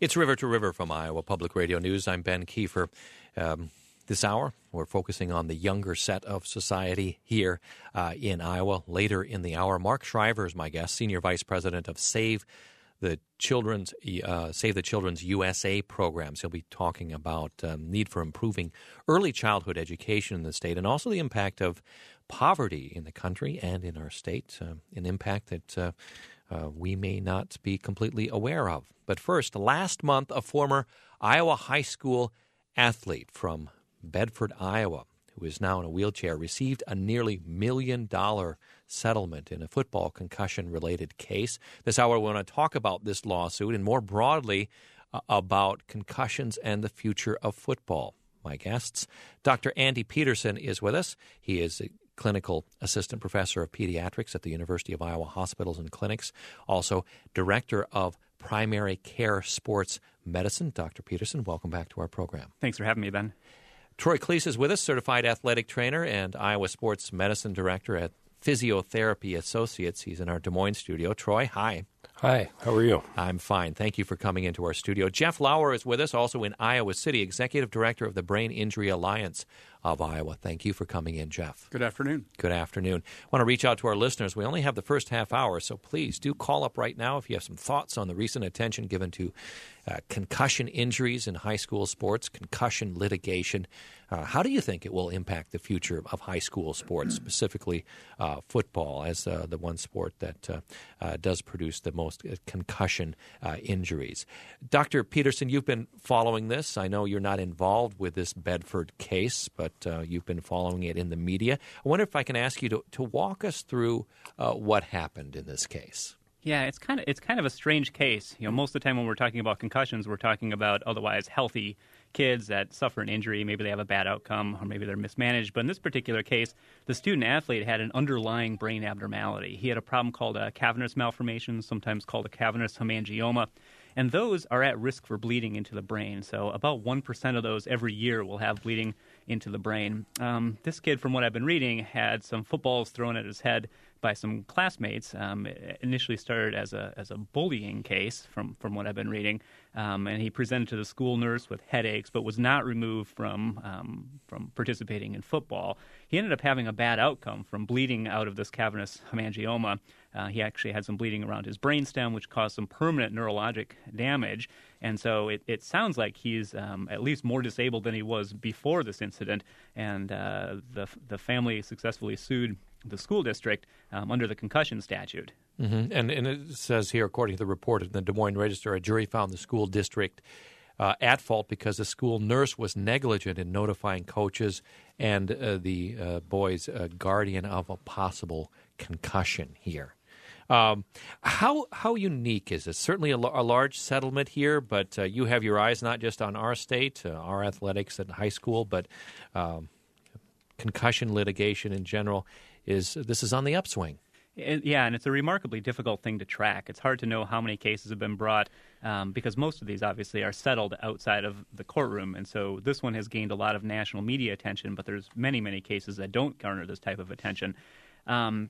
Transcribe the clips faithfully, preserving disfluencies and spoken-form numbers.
It's River to River from Iowa Public Radio News. I'm Ben Kiefer. Um, this hour, we're focusing on the younger set of society here uh, in Iowa. Later in the hour, Mark Shriver is my guest, Senior Vice President of Save the Children's uh, Save the Children's U S A programs. He'll be talking about um, need for improving early childhood education in the state and also the impact of poverty in the country and in our state, uh, an impact that uh, uh, we may not be completely aware of. But first, last month, a former Iowa high school athlete from Bedford, Iowa, who is now in a wheelchair, received a nearly million dollar settlement in a football concussion-related case. This hour, we want to talk about this lawsuit and more broadly uh, about concussions and the future of football. My guests, Doctor Andy Peterson is with us. He is a clinical assistant professor of pediatrics at the University of Iowa Hospitals and Clinics, also director of primary care sports medicine. Doctor Peterson, welcome back to our program. Thanks for having me, Ben. Troy Cleese is with us, certified athletic trainer and Iowa sports medicine director at Physiotherapy Associates. He's in our Des Moines studio. Troy, hi. Hi, how are you? I'm fine. Thank you for coming into our studio. Jeff Lauer is with us, also in Iowa City, executive director of the Brain Injury Alliance of Iowa. Thank you for coming in, Jeff. Good afternoon. Good afternoon. I want to reach out to our listeners. We only have the first half hour, so please do call up right now if you have some thoughts on the recent attention given to uh, concussion injuries in high school sports, concussion litigation. Uh, how do you think it will impact the future of high school sports, specifically uh, football, as uh, the one sport that uh, uh, does produce the most concussion uh, injuries? Doctor Peterson, you've been following this. I know you're not involved with this Bedford case, but uh, you've been following it in the media. I wonder if I can ask you to, to walk us through uh, what happened in this case. Yeah, it's kind of it's kind of a strange case. You know, most of the time when we're talking about concussions, we're talking about otherwise healthy kids that suffer an injury. Maybe they have a bad outcome, or maybe they're mismanaged. But in this particular case, the student athlete had an underlying brain abnormality. He had a problem called a cavernous malformation, sometimes called a cavernous hemangioma. And those are at risk for bleeding into the brain. So about one percent of those every year will have bleeding into the brain. Um, this kid, from what I've been reading, had some footballs thrown at his head by some classmates. Um, it initially started as a as a bullying case, from, from what I've been reading. Um, and he presented to the school nurse with headaches, but was not removed from um, from participating in football. He ended up having a bad outcome from bleeding out of this cavernous hemangioma. Uh, he actually had some bleeding around his brainstem, which caused some permanent neurologic damage. And so it, it sounds like he's um, at least more disabled than he was before this incident. And uh, the the family successfully sued the school district um, under the concussion statute. Mm-hmm. And, and it says here, according to the report in the Des Moines Register, a jury found the school district uh, at fault because the school nurse was negligent in notifying coaches and uh, the uh, boy's uh, guardian of a possible concussion here. Um, how how unique is this? Certainly a, a large settlement here, but uh, you have your eyes not just on our state, uh, our athletics at high school, but um, concussion litigation in general. Is this is on the upswing? It, yeah, and it's a remarkably difficult thing to track. It's hard to know how many cases have been brought um, because most of these obviously are settled outside of the courtroom. And so this one has gained a lot of national media attention, but there's many, many cases that don't garner this type of attention. Um,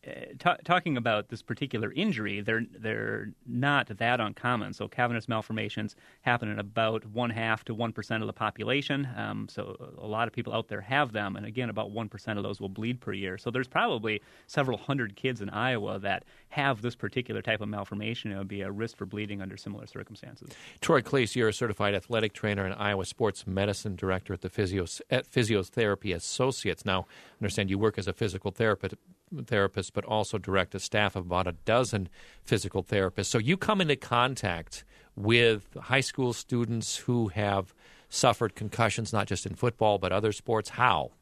T- talking about this particular injury, they're they're not that uncommon. So cavernous malformations happen in about one half to one percent of the population. Um, so a lot of people out there have them, and again, about one percent of those will bleed per year. So there's probably several hundred kids in Iowa that have this particular type of malformation and would be a risk for bleeding under similar circumstances. Troy Cleese, you're a certified athletic trainer and Iowa sports medicine director at the Physios- at Physiotherapy Associates. Now, I understand you work as a physical therapist. therapist, but also direct a staff of about a dozen physical therapists. So you come into contact with high school students who have suffered concussions, not just in football, but other sports. How?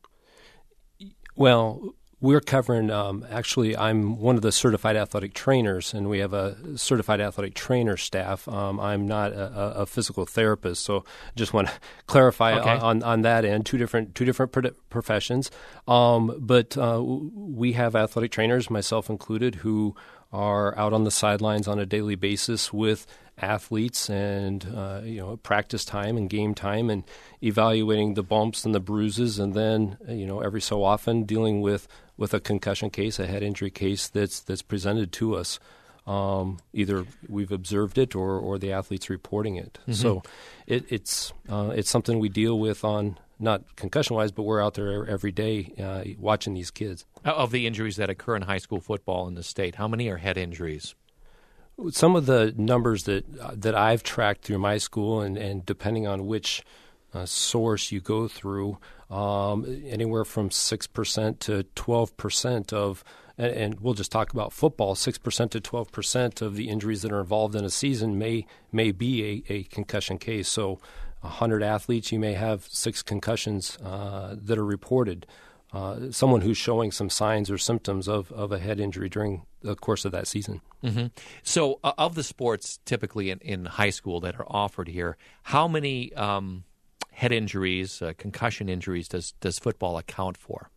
Well, we're covering, um, actually, I'm one of the certified athletic trainers, and we have a certified athletic trainer staff. Um, I'm not a, a physical therapist, so just want to clarify okay. on, on that end, two different two different pro- professions. Um, but uh, we have athletic trainers, myself included, who are out on the sidelines on a daily basis with athletes and uh, you know practice time and game time and evaluating the bumps and the bruises, and then you know every so often dealing with, with a concussion case, a head injury case that's that's presented to us. Um, either we've observed it or, or the athlete's reporting it. Mm-hmm. So it, it's uh, it's something we deal with on, not concussion-wise, but we're out there every day uh, watching these kids. Of the injuries that occur in high school football in the state, how many are head injuries? Some of the numbers that uh, that I've tracked through my school, and, and depending on which uh, source you go through, um, anywhere from six percent to twelve percent of, and, and we'll just talk about football, six percent to twelve percent of the injuries that are involved in a season may may be a, a concussion case. So one hundred athletes, you may have six concussions uh, that are reported. Uh, someone who's showing some signs or symptoms of, of a head injury during the course of that season. Mm-hmm. So uh, of the sports typically in, in high school that are offered here, how many um, head injuries, uh, concussion injuries does, does football account for?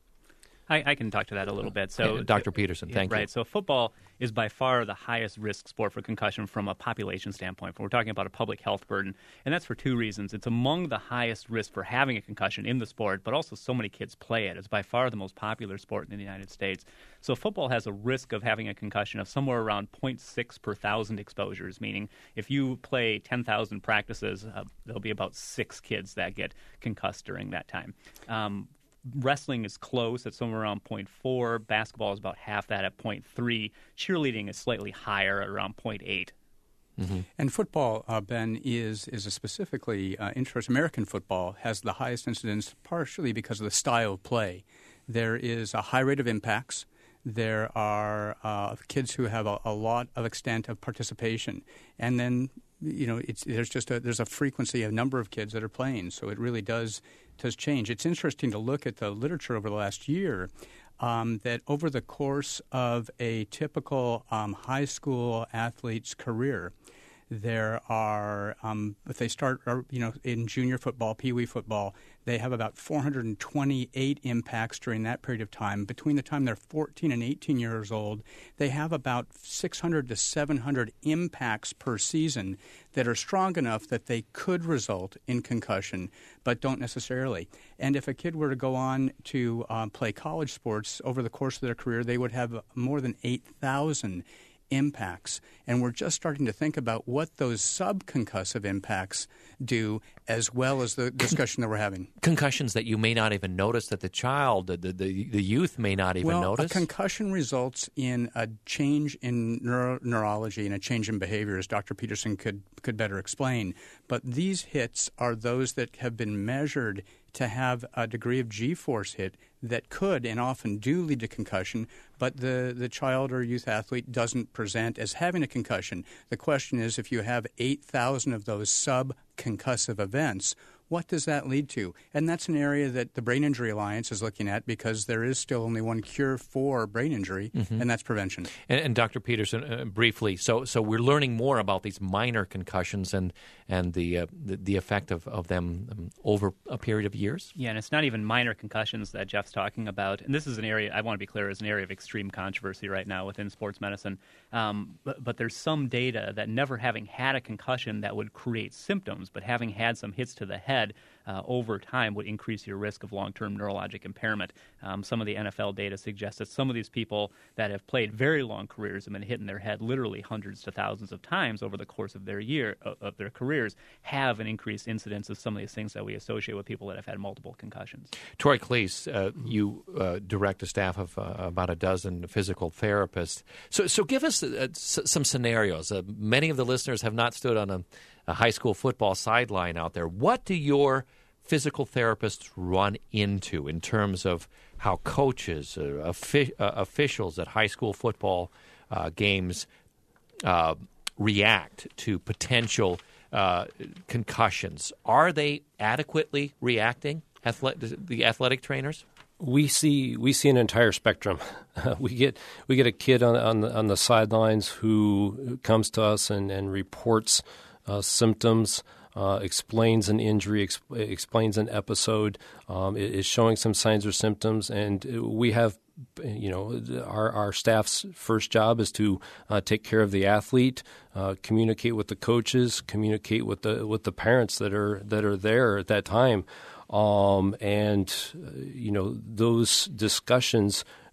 I, I can talk to that a little bit. So, uh, Doctor Peterson, thank right, you. Right. So football is by far the highest risk sport for concussion from a population standpoint. We're talking about a public health burden, and that's for two reasons. It's among the highest risk for having a concussion in the sport, but also so many kids play it. It's by far the most popular sport in the United States. So football has a risk of having a concussion of somewhere around zero point six per thousand exposures, meaning if you play ten thousand practices, uh, there'll be about six kids that get concussed during that time. Um, Wrestling is close at somewhere around zero point four. Basketball is about half that at zero point three. Cheerleading is slightly higher at around zero point eight. Mm-hmm. And football, uh, Ben, is is a specifically uh, interest. American football has the highest incidence, partially because of the style of play. There is a high rate of impacts. There are uh, kids who have a, a lot of extent of participation, and then you know it's there's just a there's a frequency, a number of kids that are playing. So it really does does change. It's interesting to look at the literature over the last year. Um, that over the course of a typical um, high school athlete's career, there are, um, if they start, you know, in junior football, pee-wee football, they have about four hundred twenty-eight impacts during that period of time. Between the time they're fourteen and eighteen years old, they have about six hundred to seven hundred impacts per season that are strong enough that they could result in concussion, but don't necessarily. And if a kid were to go on to um, play college sports over the course of their career, they would have more than eight thousand impacts. And we're just starting to think about what those subconcussive impacts do, as well as the discussion that we're having. Concussions that you may not even notice, that the child, the the, the youth may not even well, notice? A concussion results in a change in neuro- neurology and a change in behavior, as Doctor Peterson could, could better explain. But these hits are those that have been measured to have a degree of G-force hit that could and often do lead to concussion, but the, the child or youth athlete doesn't present as having a concussion. The question is, if you have eight thousand of those subconcussive events, what does that lead to? And that's an area that the Brain Injury Alliance is looking at, because there is still only one cure for brain injury, mm-hmm. and that's prevention. And, and Doctor Peterson, uh, briefly, so so we're learning more about these minor concussions and and the uh, the, the effect of, of them um, over a period of years? Yeah, and it's not even minor concussions that Jeff's talking about. And this is an area, I want to be clear, is an area of extreme controversy right now within sports medicine. Um, but, but there's some data that never having had a concussion that would create symptoms, but having had some hits to the head Uh, over time would increase your risk of long-term neurologic impairment. Um, some of the N F L data suggests that some of these people that have played very long careers and been hit in their head literally hundreds to thousands of times over the course of their year uh, of their careers have an increased incidence of some of these things that we associate with people that have had multiple concussions. Troy Cleese, uh, you uh, direct a staff of uh, about a dozen physical therapists. So, so give us uh, s- some scenarios. Uh, many of the listeners have not stood on a a high school football sideline out there. What do your physical therapists run into in terms of how coaches, uh, offi- uh, officials at high school football uh, games uh, react to potential uh, concussions? Are they adequately reacting, athlet- the athletic trainers? We see we see an entire spectrum. we get we get a kid on on the, on the sidelines who comes to us and, and reports Uh, symptoms, uh, explains an injury, exp- explains an episode, um, is showing some signs or symptoms, and we have, you know, our, our staff's first job is to uh, take care of the athlete, uh, communicate with the coaches, communicate with the with the parents that are that are there at that time, um, and uh, you know, those discussions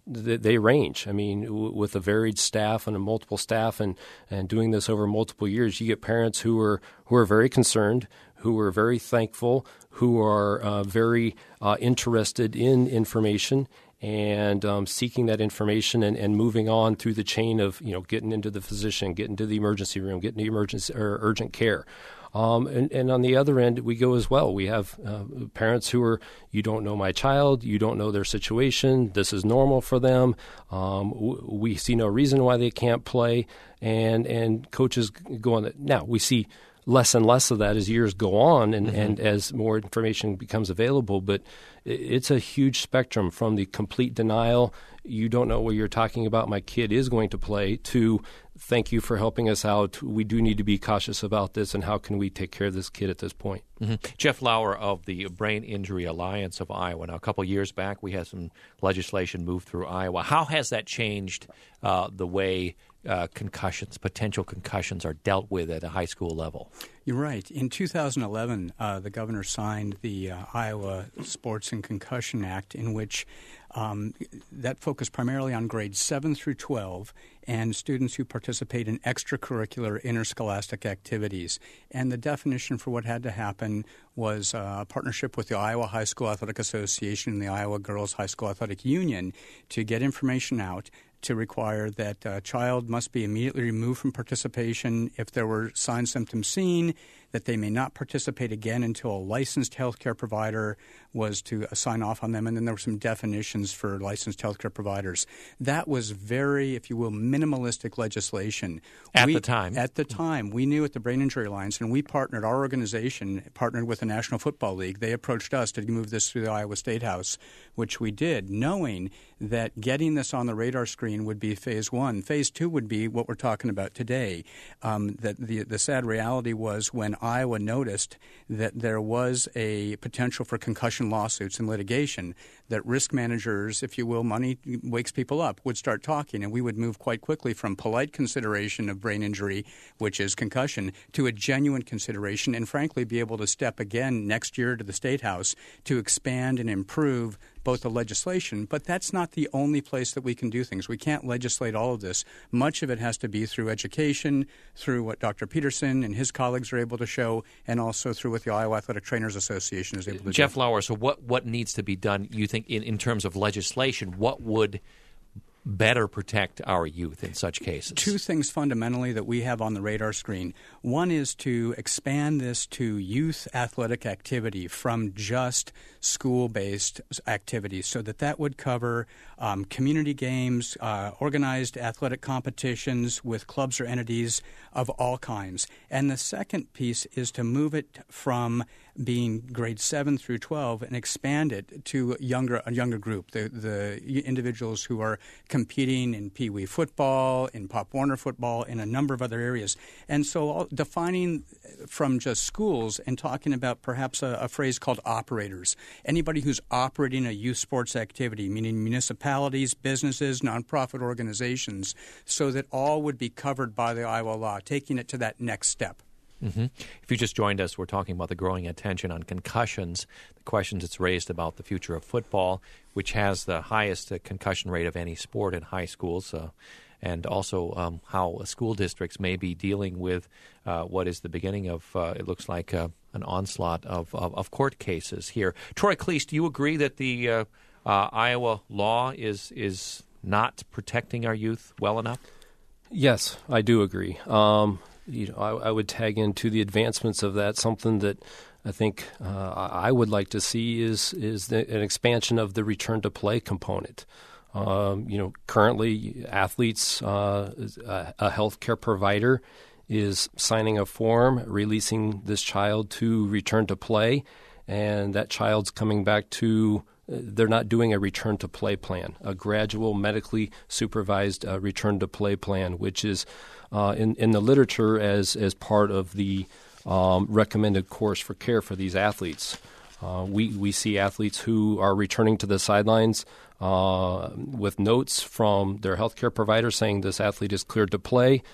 they, they range. I mean, w- with a varied staff and a multiple staff and, and doing this over multiple years, you get parents who are who are very concerned, who are very thankful, who are uh, very uh, interested in information and um, seeking that information and, and moving on through the chain of, you know, getting into the physician, getting to the emergency room, getting to emergency or urgent care. Um, and, and on the other end, we go as well. We have uh, parents who are, you don't know my child, you don't know their situation, this is normal for them, um, w- we see no reason why they can't play, and, and coaches go on. Now, we see less and less of that as years go on and, mm-hmm. and as more information becomes available, but it's a huge spectrum from the complete denial, you don't know what you're talking about, my kid is going to play, to thank you for helping us out. We do need to be cautious about this, and how can we take care of this kid at this point? Mm-hmm. Jeff Lauer of the Brain Injury Alliance of Iowa. Now, a couple of years back, we had some legislation move through Iowa. How has that changed uh, the way uh, concussions, potential concussions, are dealt with at a high school level? You're right. In two thousand eleven, uh, the governor signed the uh, Iowa Sports and Concussion Act, in which um, that focused primarily on grades seven through twelve and students who participate in extracurricular interscholastic activities. And the definition for what had to happen was uh, a partnership with the Iowa High School Athletic Association and the Iowa Girls High School Athletic Union to get information out to require that a child must be immediately removed from participation if there were signs, symptoms seen, that they may not participate again until a licensed healthcare provider was to uh, sign off on them. And then there were some definitions for licensed healthcare providers. That was very, if you will, minimalistic legislation. At we, the time. At the time. We knew at the Brain Injury Alliance, and we partnered, our organization partnered with the National Football League. They approached us to move this through the Iowa State House, which we did, knowing that getting this on the radar screen would be phase one. Phase two would be what we're talking about today. Um, that the, the sad reality was when Iowa noticed that there was a potential for concussion lawsuits and litigation, that risk managers, if you will, money wakes people up, would start talking, and we would move quite quickly from polite consideration of brain injury, which is concussion, to a genuine consideration, and frankly be able to step again next year to the State House to expand and improve both the legislation. But that's not the only place that we can do things. We can't legislate all of this. Much of it has to be through education, through what Doctor Peterson and his colleagues are able to show, and also through what the Iowa Athletic Trainers Association is able to do. Jeff Lauer, so what, what needs to be done, you think, in, in terms of legislation? What would better protect our youth in such cases? Two things fundamentally that we have on the radar screen. One is to expand this to youth athletic activity from just school-based activities, so that that would cover um, community games, uh, organized athletic competitions with clubs or entities of all kinds. And the second piece is to move it from being grade seven through twelve and expand it to younger a younger group, the the individuals who are competing in Pee Wee football, in Pop Warner football, in a number of other areas. And so defining from just schools and talking about perhaps a, a phrase called operators, anybody who's operating a youth sports activity, meaning municipalities, businesses, nonprofit organizations, so that all would be covered by the Iowa law, taking it to that next step. Mm-hmm. If you just joined us, we're talking about the growing attention on concussions, the questions it's raised about the future of football, which has the highest uh, concussion rate of any sport in high schools, uh, and also um, how school districts may be dealing with uh, what is the beginning of, uh, it looks like, uh, an onslaught of, of, of court cases here. Troy Cleese, do you agree that the uh, uh, Iowa law is is not protecting our youth well enough? Yes, I do agree. Um You know, I, I would tag into the advancements of that. Something that I think uh, I would like to see is is the, an expansion of the return to play component. Um, you know, currently athletes, uh, a, a healthcare provider is signing a form, releasing this child to return to play, and that child's coming back to. They're not doing a return to play plan, a gradual medically supervised uh, return to play plan, which is uh, in, in the literature as, as part of the um, recommended course for care for these athletes. Uh, we, we see athletes who are returning to the sidelines uh, with notes from their healthcare provider saying this athlete is cleared to play.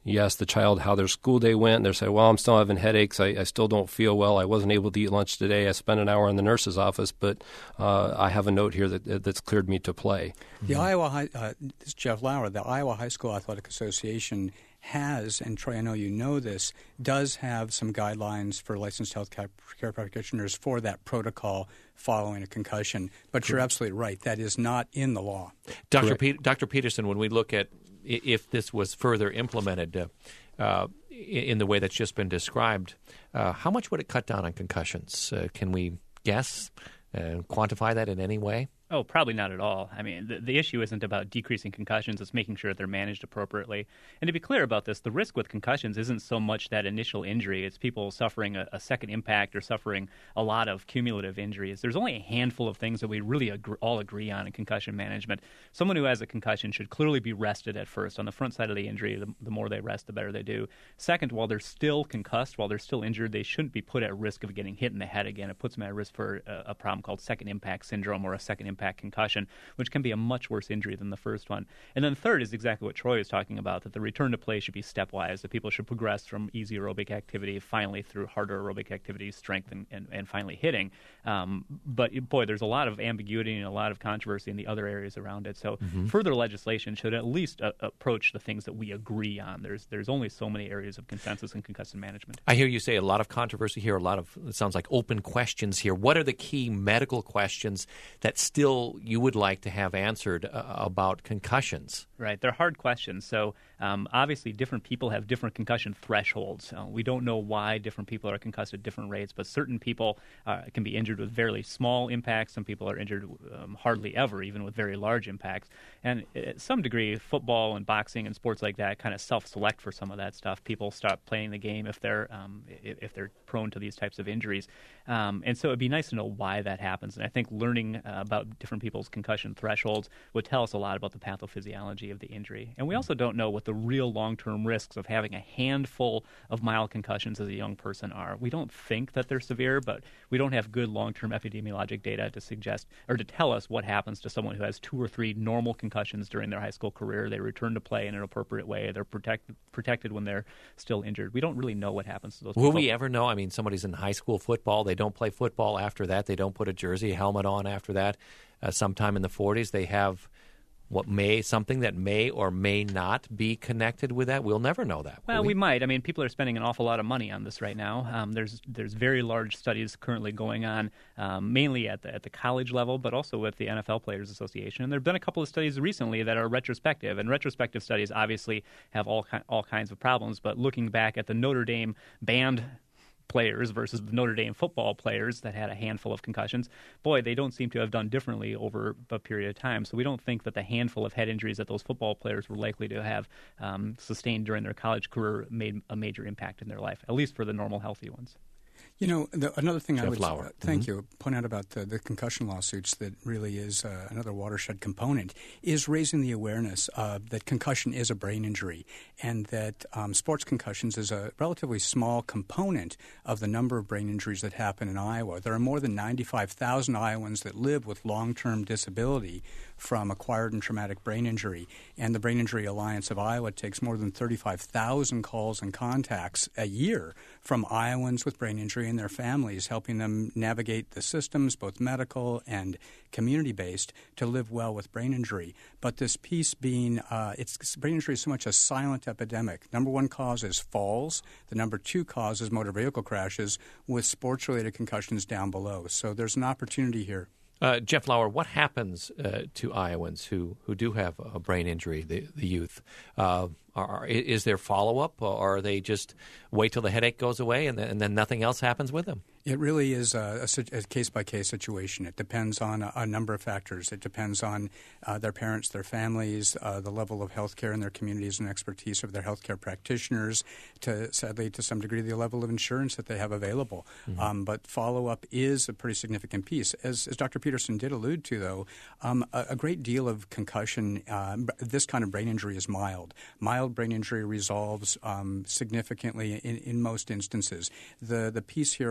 You ask the child how their school day went, and they say, well, I'm still having headaches. I, I still don't feel well. I wasn't able to eat lunch today. I spent an hour in the nurse's office, but uh, I have a note here that that's cleared me to play. The mm-hmm. Iowa High, uh, this is Jeff Lauer, the Iowa High School Athletic Association has, and Troy, I know you know this, does have some guidelines for licensed health care practitioners for that protocol following a concussion. But Correct. You're absolutely right. That is not in the law. Doctor Pe- Doctor Peterson, when we look at if this was further implemented uh, uh, in the way that's just been described, uh, how much would it cut down on concussions? Uh, can we guess and quantify that in any way? Oh, probably not at all. I mean, the, the issue isn't about decreasing concussions. It's making sure they're managed appropriately. And to be clear about this, the risk with concussions isn't so much that initial injury. It's people suffering a, a second impact or suffering a lot of cumulative injuries. There's only a handful of things that we really agree, all agree on in concussion management. Someone who has a concussion should clearly be rested at first. On the front side of the injury, the, the more they rest, the better they do. Second, while they're still concussed, while they're still injured, they shouldn't be put at risk of getting hit in the head again. It puts them at risk for a, a problem called second impact syndrome or a second impact concussion, which can be a much worse injury than the first one. And then third is exactly what Troy was talking about, that the return to play should be stepwise, that people should progress from easy aerobic activity finally through harder aerobic activity, strength, and, and, and finally hitting. Um, but, boy, there's a lot of ambiguity and a lot of controversy in the other areas around it. So mm-hmm. further legislation should at least uh, approach the things that we agree on. There's there's only so many areas of consensus in concussion management. I hear you say a lot of controversy here, a lot of, it sounds like open questions here. What are the key medical questions that still you would like to have answered uh, about concussions? Right. They're hard questions. So um, obviously different people have different concussion thresholds. Uh, we don't know why different people are concussed at different rates, but certain people uh, can be injured with very small impacts. Some people are injured um, hardly ever, even with very large impacts. And at some degree, football and boxing and sports like that kind of self-select for some of that stuff. People stop playing the game if they're um, if they're prone to these types of injuries. Um, and so it'd be nice to know why that happens. And I think learning uh, about different people's concussion thresholds would tell us a lot about the pathophysiology of the injury. And we also don't know what the real long-term risks of having a handful of mild concussions as a young person are. We don't think that they're severe, but we don't have good long-term epidemiologic data to suggest or to tell us what happens to someone who has two or three normal concussions during their high school career. They return to play in an appropriate way. They're protect, protected when they're still injured. We don't really know what happens to those people. Will we ever know? I mean, somebody's in high school football. They don't play football after that. They don't put a jersey, a helmet on after that. Uh, sometime in the forties, they have what may something that may or may not be connected with that. We'll never know that. Well, we? we might. I mean, people are spending an awful lot of money on this right now. Um, there's there's very large studies currently going on, um, mainly at the at the college level, but also with the N F L Players Association. And there have been a couple of studies recently that are retrospective, and retrospective studies obviously have all all kinds of problems. But looking back at the Notre Dame band players versus the Notre Dame football players that had a handful of concussions, boy, they don't seem to have done differently over a period of time. So we don't think that the handful of head injuries that those football players were likely to have um, sustained during their college career made a major impact in their life, at least for the normal, healthy ones. You know, the, another thing Jeff I would Lauer. uh, thank mm-hmm. you point out about the, the concussion lawsuits that really is uh, another watershed component is raising the awareness uh, that concussion is a brain injury and that um, sports concussions is a relatively small component of the number of brain injuries that happen in Iowa. There are more than ninety-five thousand Iowans that live with long-term disability from acquired and traumatic brain injury, and the Brain Injury Alliance of Iowa takes more than thirty-five thousand calls and contacts a year from Iowans with brain injury and their families, helping them navigate the systems, both medical and community-based, to live well with brain injury. But this piece being, uh, it's brain injury is so much a silent epidemic. Number one cause is falls. The number two cause is motor vehicle crashes, with sports-related concussions down below. So there's an opportunity here. Uh, Jeff Lauer, what happens uh, to Iowans who, who do have a brain injury, the, the youth? Uh, are, is there follow-up, or are they just wait till the headache goes away and then, and then nothing else happens with them? It really is a, a, a case-by-case situation. It depends on a, a number of factors. It depends on uh, their parents, their families, uh, the level of health care in their communities and expertise of their health care practitioners, to sadly, to some degree, the level of insurance that they have available. Mm-hmm. Um, but follow-up is a pretty significant piece. As, as Doctor Peterson did allude to, though, um, a, a great deal of concussion, uh, this kind of brain injury is mild. Mild brain injury resolves um, significantly in, in most instances. The, the piece here for long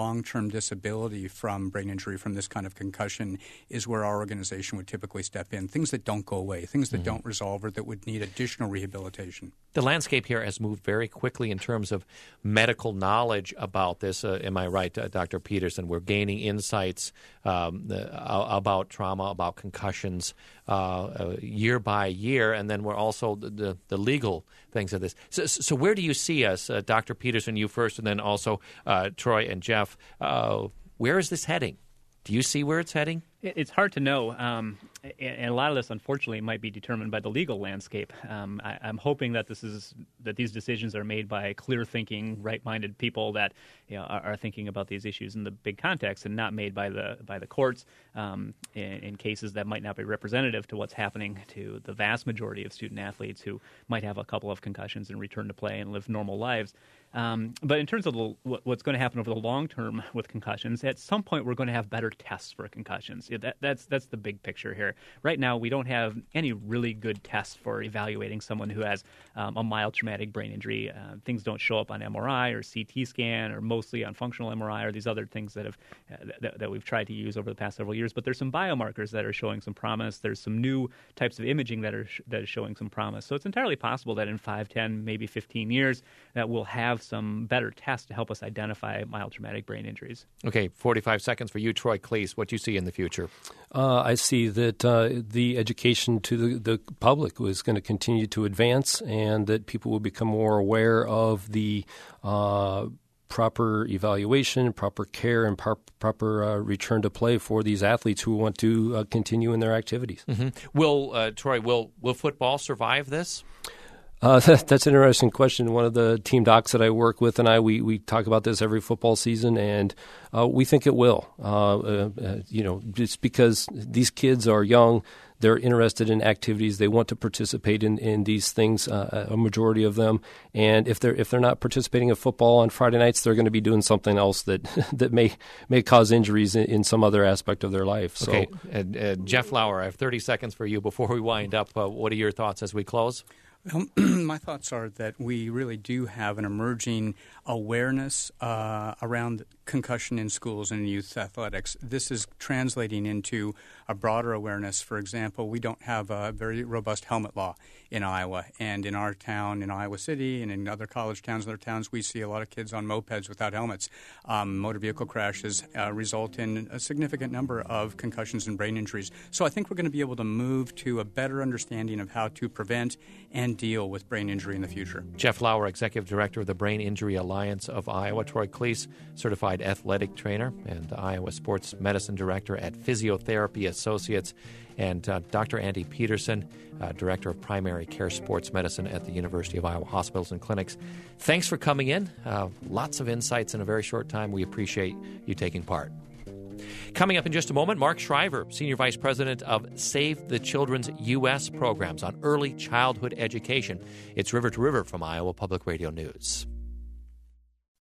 long-term disability from brain injury, from this kind of concussion, is where our organization would typically step in. Things that don't go away, things that mm-hmm. don't resolve or that would need additional rehabilitation. The landscape here has moved very quickly in terms of medical knowledge about this. Uh, am I right, uh, Doctor Peterson? We're gaining insights um, the, uh, about trauma, about concussions uh, uh, year by year, and then we're also the, the, the legal things of this. So, so where do you see us, uh, Doctor Peterson, you first, and then also uh, Troy and Jeff? Uh, where is this heading? Do you see where it's heading? It's hard to know, um, and a lot of this, unfortunately, might be determined by the legal landscape. Um, I, I'm hoping that this is that these decisions are made by clear-thinking, right-minded people that you know, are, are thinking about these issues in the big context, and not made by the by the courts um, in, in cases that might not be representative to what's happening to the vast majority of student athletes who might have a couple of concussions and return to play and live normal lives. Um, but in terms of the, what's going to happen over the long term with concussions, at some point we're going to have better tests for concussions. That, that's that's the big picture here. Right now, we don't have any really good tests for evaluating someone who has um, a mild traumatic brain injury. Uh, things don't show up on M R I or C T scan, or mostly on functional M R I or these other things that have uh, that, that we've tried to use over the past several years. But there's some biomarkers that are showing some promise. There's some new types of imaging that are sh- that is showing some promise. So it's entirely possible that in five, ten, maybe fifteen years that we'll have some better tests to help us identify mild traumatic brain injuries. Okay, forty-five seconds for you, Troy Cleese. What do you see in the future? Uh, I see that uh, the education to the, the public is going to continue to advance, and that people will become more aware of the uh, proper evaluation, proper care, and par- proper uh, return to play for these athletes who want to uh, continue in their activities. Mm-hmm. Will uh, Troy, will will football survive this? Uh, that, that's an interesting question. One of the team docs that I work with and I, we, we talk about this every football season, and uh, we think it will. Uh, uh, you know, just because these kids are young, they're interested in activities, they want to participate in, in these things, uh, a majority of them. And if they're if they're not participating in football on Friday nights, they're going to be doing something else that that may may cause injuries in, in some other aspect of their life. So, okay, uh, uh, Jeff Lauer, I have thirty seconds for you before we wind up. Uh, what are your thoughts as we close? Well, my thoughts are that we really do have an emerging awareness uh, around concussion in schools and youth athletics. This is translating into a broader awareness. For example, we don't have a very robust helmet law in Iowa. And in our town, in Iowa City, and in other college towns and other towns, we see a lot of kids on mopeds without helmets. Um, motor vehicle crashes uh, result in a significant number of concussions and brain injuries. So I think we're going to be able to move to a better understanding of how to prevent and deal with brain injury in the future. Jeff Lauer, Executive Director of the Brain Injury Alliance of Iowa. Troy Cleese, Certified Athletic Trainer and Iowa Sports Medicine Director at Physiotherapy Associates. And uh, Doctor Andy Peterson, uh, Director of Primary Care Sports Medicine at the University of Iowa Hospitals and Clinics. Thanks for coming in. Uh, lots of insights in a very short time. We appreciate you taking part. Coming up in just a moment, Mark Shriver, Senior Vice President of Save the Children's U S programs on early childhood education. It's River to River from Iowa Public Radio News.